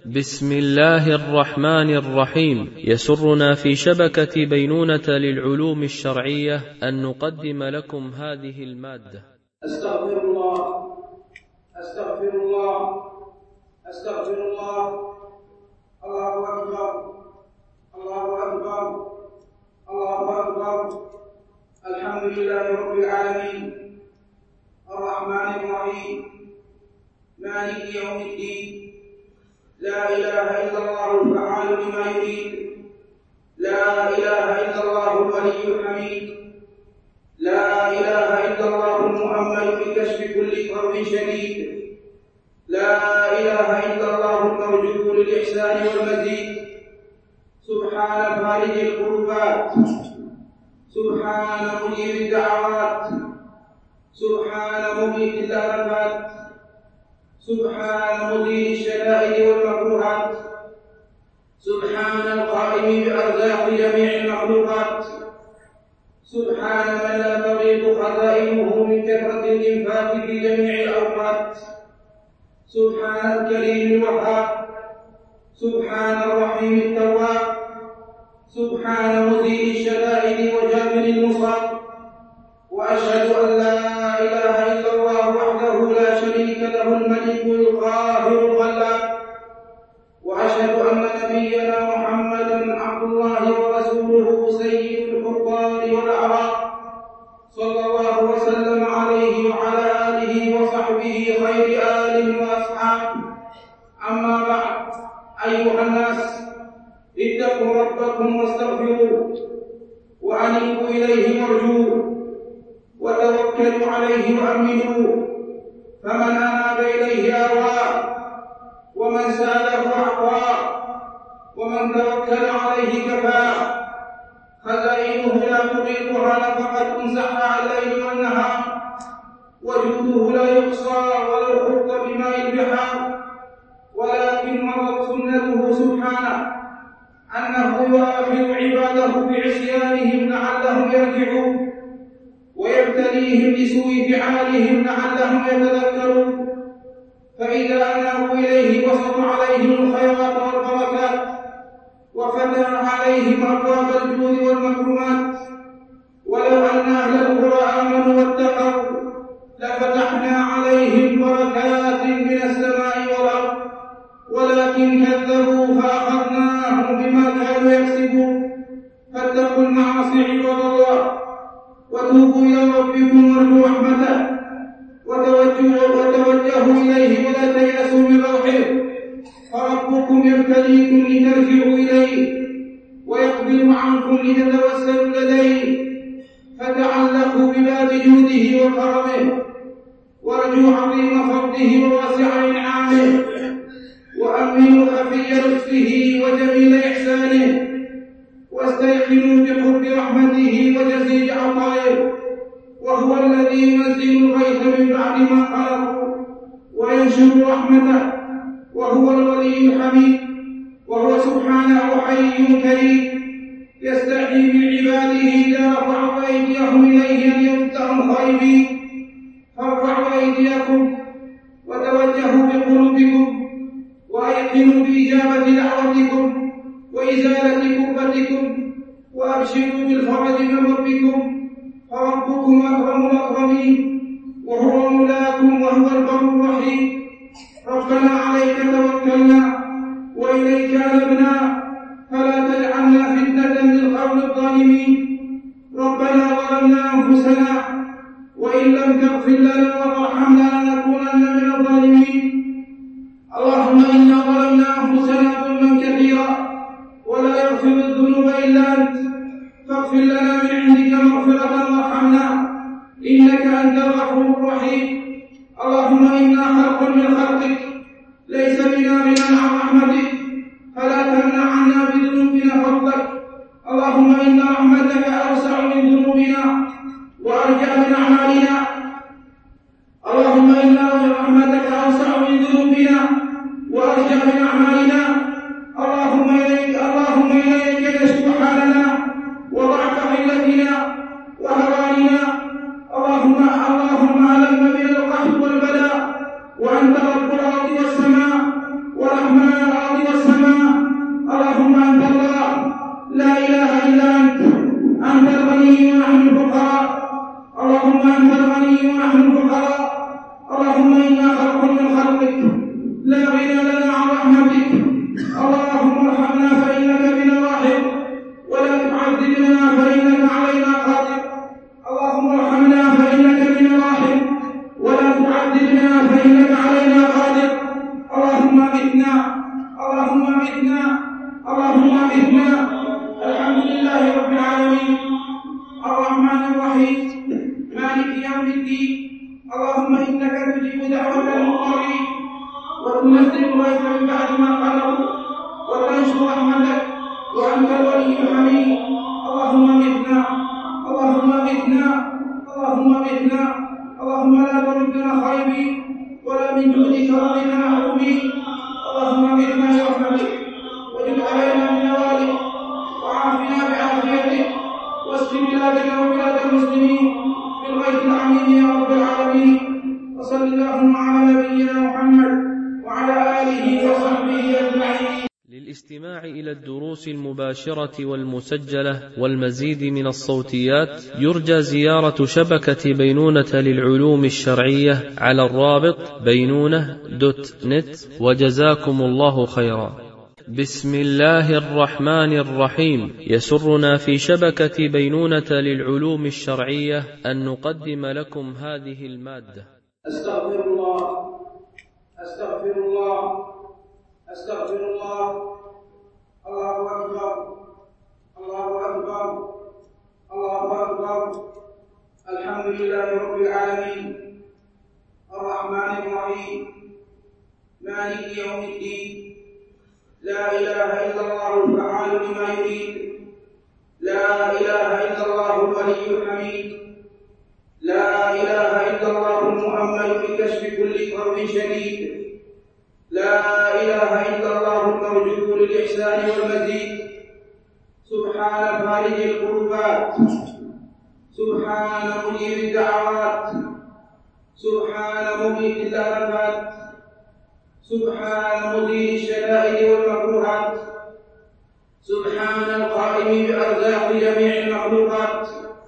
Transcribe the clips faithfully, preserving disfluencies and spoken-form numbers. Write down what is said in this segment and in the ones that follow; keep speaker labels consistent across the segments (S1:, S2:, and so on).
S1: بسم الله الرحمن الرحيم. يسرنا في شبكة بينونة للعلوم الشرعية أن نقدم لكم هذه المادة.
S2: أستغفر الله أستغفر الله أستغفر الله الله أكبر الله أكبر الله أكبر. الحمد لله رب العالمين الرحمن الرحيم مالك يوم الدين. لا إله إلا الله الفعال لما يريد. لا إله إلا الله الولي الحميد. لا إله إلا الله المؤمل بكشف كل كرب شديد. لا إله إلا الله الموجود للإحسان والمزيد. سبحان خالق القربات، سبحان مجيب الدعوات، سبحان مميت الآفات، سبحان مزيل الشدائد والمكروهات، سبحان القائم بأرزاق جميع المخلوقات، سبحان من لا تغيض خزائنه من كثرة الإنفاق في جميع الأوقات، سبحان الكريم الوهاب، سبحان الرحيم التواب، سبحان مزيل الشدائد وجابر المصاب. وأشهد أن لا إله إلا الله وحده لا شريك له الملك القاهر الغلاب. وأشهد أن نبينا محمدا عبد الله ورسوله سيد الحضار والأعراب، صلى الله وسلم عليه وعلى آله وصحبه خير آل وأصحاب. أما بعد، أيها الناس، اتقوا ربكم واستغفروه وأنيبوا إليه وارجوه وتوكلوا عليه وأمنوه. فمن أناب إليه آوى، ومن سأله أعطى، ومن توكل عليه كفى. خزائنه لا تغيضها نفقة سحى الليل والنهار، وجوده لا يقصى ولو خط بماء البحار. ولكن مضت سنته سبحانه أنه يؤاخذ عباده بعصيانهم لعلهم يرجعون، ويبتليهم بسوء فعالهم لعلهم يتذكرون. فإذا أنابوا إليه بسط عليهم الخيرات والبركات، وفتح عليهم أبواب الجود والمكرمات. ولو أن أهل القرى آمنوا واتقوا لفتحنا عليهم بركات من السماء والأرض، ولكن كذبوا فأخذناهم بما كانوا يكسبون. فاتقوا المعاصي عباد الله، وتوبوا إلى ربكم وارجوا رحمته، وتوجهوا وتوجهوا إليه ولا تيأسوا من روحه. فربكم يبتليكم لترجعوا إليه، ويقبل عنكم لتتوسلوا لديه. فتعلقوا بباب جوده وكرمه، وارجوا عظيم فضله وواسع إنعامه، وأمنوا خفي لطفه وجميل إحسانه، واستيقنوا بقرب رحمته وجزيل عطائه. وهو الذي ينزل الغيث من بعد ما قنطوا وينشر رحمته، وهو الولي الحميد. وهو سبحانه حي كريم يستحي من عباده إذا رفعوا أيديهم إليه أن يردهم خائبين. فارفعوا أيديكم وتوجهوا بقلوبكم، وأيقنوا بإجابة دعوتكم وإزالة كربتكم، وأبشروا بالفرج من ربكم. فربكم أكرم الأكرمين، وهو مولاكم وهو البر الرحيم. ربنا عليك توكلنا وإليك أنبنا، فلا تجعلنا فتنة للقوم الظالمين. ربنا ظلمنا أنفسنا، وإن لم تغفر لنا وترحمنا لنكونن من الظالمين. اللهم إنا ظلمنا أنفسنا ظلما كثيرا، ولا يغفر الذنوب إلا أنت، فاغفر لنا من عندك مغفرة وارحمنا، إنك أنت الغفور الرحيم. اللهم إنا خلق من خلقك، ليس بنا غنى عن رحمتك، فلا تمنع عنا بذنوبنا فضلك. اللهم إن رحمتك أوسع من ذنوبنا وأرجى من أعمالنا. اللهم إن رحمتك أوسع من ذنوبنا وأرجى من أعمالنا. متنا اللهم متنا. الحمد لله رب العالمين الرحمن الرحيم مالك يوم الدين. اللهم إنك تجيب دعوة المضطرين وتنزل الغيث من بعد ما قنطوا وتنشر رحمتك وأنت الولي الحميد. اللهم متنا اللهم متنا اللهم متنا. اللهم لا تردنا خائبين ولا من جودك رضنا محرومين. اللهم متنا برحمتك وجد علينا من نوالك وعافنا بعافيتك واسق بلادنا وبلاد المسلمين بالغيث العميم يا رب العالمين. وصل اللهم على نبينا محمد وعلى آله وصحبه أجمعين.
S1: للاستماع إلى الدروس المباشرة والمسجلة والمزيد من الصوتيات يرجى زيارة شبكة بينونة للعلوم الشرعية على الرابط بينونة دوت نت. وجزاكم الله خيرا. بسم الله الرحمن الرحيم. يسرنا في شبكة بينونة للعلوم الشرعية أن نقدم لكم هذه المادة.
S2: أستغفر الله أستغفر الله أستغفر الله. الله أكبر الله أكبر الله أكبر. الحمد لله رب العالمين الرحمن الرحيم مالك يوم الدين. لا إله إلا الله الفعال لما يريد. لا إله إلا الله الولي الحميد. لا إله إلا الله المؤمل بكشف كل كرب شديد. لا إله إلا الله الموجود للإحسان والمزيد. سبحان فارج القربات سبحان مجيب الدعوات سبحان مميت الآفات سبحان مزيل الشدائد والمكروهات سبحان القائم بأرزاق جميع المخلوقات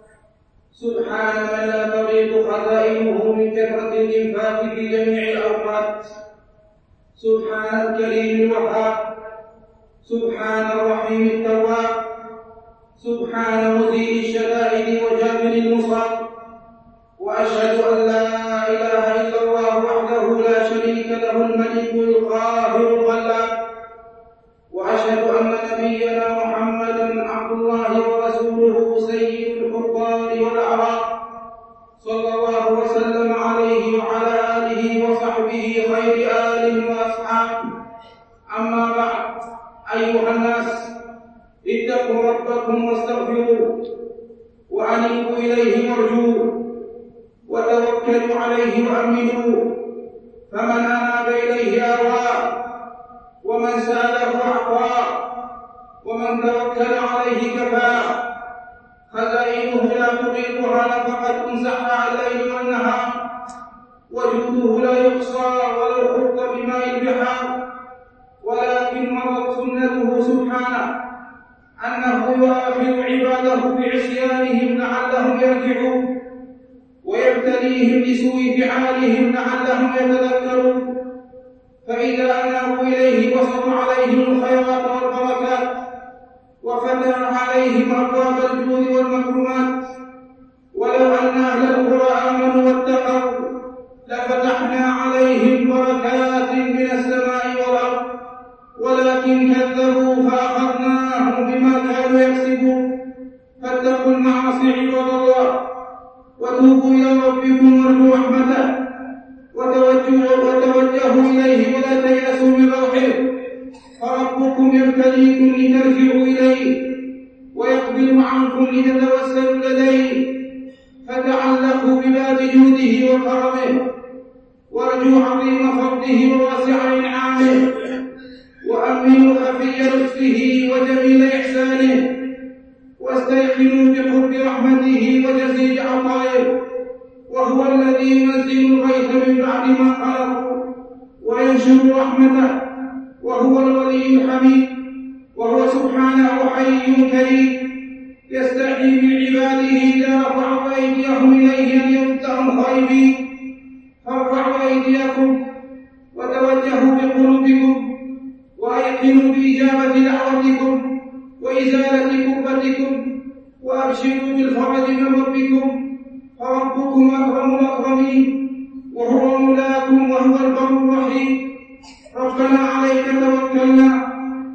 S2: سبحان من لا تغيض خزائنه من كثرة الإنفاق في جميع الأوقات سبحان الكريم الوهاب سبحان الرحيم التواب سبحان مزيل الشدائد وجابر المصاب. وأشهد أن لا إله إلا الله وحده لا شريك له الملك القاهر الغلاب. وأشهد أن نبينا محمدا عبد الله ورسوله سيد الحضار والأعراب صلى الله وسلم عليه وعلى آله وصحبه خير آل وأصحاب. أما بعد أيها الناس اتقوا ربكم واستغفروه وأنيبوا إليه مرجوه وتوكلوا عليه وأمنوه. فمن أناب إليه آواه ومن سأله أعطاه ومن توكل عليه كفاه. خزائنه لا تغيطها نفقة سحى الليل والنهار وجوده لا يقصى ولو خط بماء البحار. ولكن مضت سنته سبحانه أنه يؤاخذ عباده بعصيانهم لعلهم يرجعون ويبتليهم بسوء فعالهم لعلهم يتذكرون. فإذا أنابوا إليه بسط عليهم الخيرات والبركات وفتح عليهم أبواب الجود والمكرمات. ولو أن أهل القرى آمنوا واتقوا لفتحنا عليهم بركات من السماء والأرض ولكن كذبوا فأخذناهم بما كانوا يكسبون. فاتقوا المعاصي عباد الله وتوبوا إلى ربكم وارجوا رحمته وتوجهوا إليه ولا تيأسوا من روحه. فربكم يبتليكم لترجعوا إليه ويقبل عنكم لتتوسلوا لديه. فتعلقوا بباب جوده وكرمه وارجوا عظيم فضله وواسع إنعامه وأمنوا خفي لطفه وجميل إحسانه واستيقنوا بقرب رحمته وجزيل عطائه. وهو الذي ينزل الغيث من بعد ما قنطوا وينشر رحمته وهو الولي الحميد. وهو سبحانه حي كريم يستحيي من عباده إذا رفعوا أيديهم إليه أن يردهم خائبين. فارفعوا أيديكم وتوجهوا بقلوبكم وأيقنوا بإجابة دعوتكم وإزالة كربتكم وأبشروا بالفرج من ربكم. فربكم أكرم الأكرمين وهو مولاكم وهو البر الرحيم. ربنا عليك توكلنا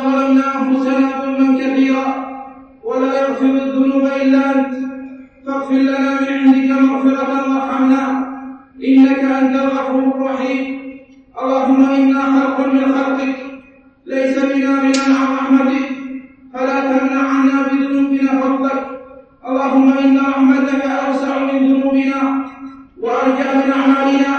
S2: ظلمنا أنفسنا ظلما كثيرا ولا يغفر الذنوب إلا أنت فاغفر لنا من عندك مغفرة وارحمنا إنك أنت الغفور الرحيم. اللهم إنا خلق من خلقك ليس بنا غنى عن رحمتك فلا تمنع عنا بذنوبنا فضلك. اللهم إن رحمتك أوسع من ذنوبنا وأرجى من أعمالنا.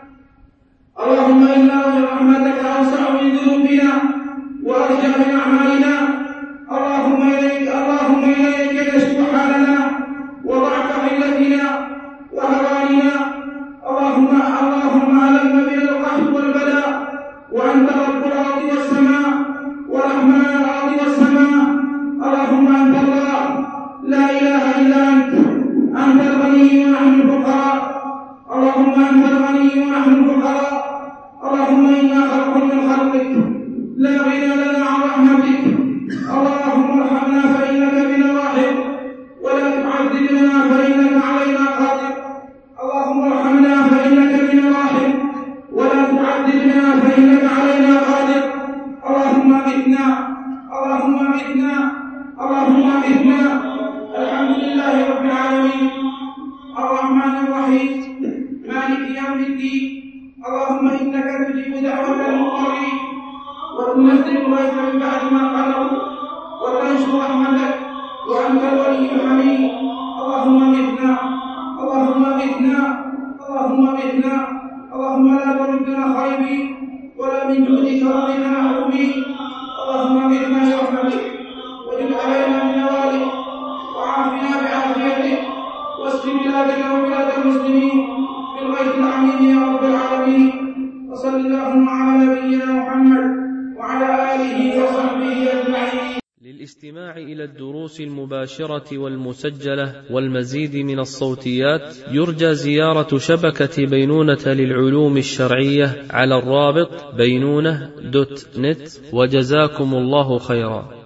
S2: اللهم إن رحمتك أوسع من ذنوبنا وأرجى من أعمالنا. اللهم إليك اللهم إليك نشكو حالنا وضعف حيلتنا وهواننا. اللهم اللهم ألم بنا القحط والبلاء وأنت رب الأرض والسماء ورحمن الأرض والسماء. اللهم أنت الله لا إله إلا أنت أنت الغني ونحن الفقراء. اللهم أنت الغني ونحن الفقراء. اللهم إنا خلق من خلقك لا غنى لنا عن رحمتك. اللهم ارحمنا فإنك بنا راحم ولا تعذبنا فإنك علينا قادر. اللهم ارحمنا فإنك بنا راحم ولا تعذبنا فإنك علينا قادر. اللهم أغثنا اللهم أغثنا اللهم أغثنا. الحمد لله رب العالمين الرحمن الرحيم مالك يوم الدين. اللهم إنك تجيب دعوة المضطرين وتنزل الغيث من بعد ما قنطوا وتنشر رحمتك وأنت الولي الحميد. اللهم أغثنا اللهم أغثنا اللهم أغثنا. اللهم لا تردنا خائبين ولا من جودك رضينا محرومين. اللهم أغثنا برحمتك وجد علينا من نوالك وعافنا بعافيتك واسق بلادنا وبلاد المسلمين بالغيث العميم يا رب العالمين. وصل اللهم على نبينا محمد وعلى آله وصحبه أجمعين.
S1: للاستماع إلى الدروس المباشرة والمسجلة والمزيد من الصوتيات يرجى زيارة شبكة بينونة للعلوم الشرعية على الرابط بينونة دوت نت. وجزاكم الله خيرا.